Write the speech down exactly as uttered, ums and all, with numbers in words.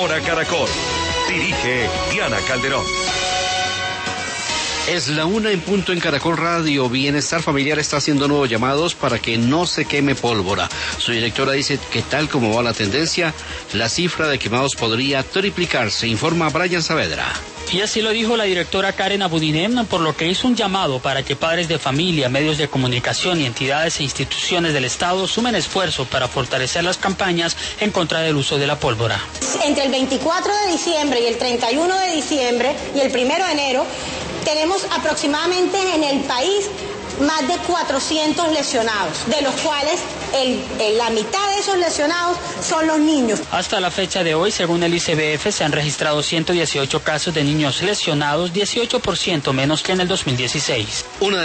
Hora Caracol. Dirige Diana Calderón. Es la una en punto en Caracol Radio. Bienestar Familiar está haciendo nuevos llamados para que no se queme pólvora. Su directora dice que tal como va la tendencia, la cifra de quemados podría triplicarse, informa Brian Saavedra. Y así lo dijo la directora Karen Abudinem, por lo que hizo un llamado para que padres de familia, medios de comunicación y entidades e instituciones del Estado sumen esfuerzo para fortalecer las campañas en contra del uso de la pólvora. Entre el veinticuatro de diciembre y el treinta y uno de diciembre y el primero de enero, tenemos aproximadamente en el país más de cuatrocientos lesionados, de los cuales el, el, la mitad de esos lesionados son los niños. Hasta la fecha de hoy, según el I C B F, se han registrado ciento dieciocho casos de niños lesionados, dieciocho por ciento menos que en el dos mil dieciséis. Una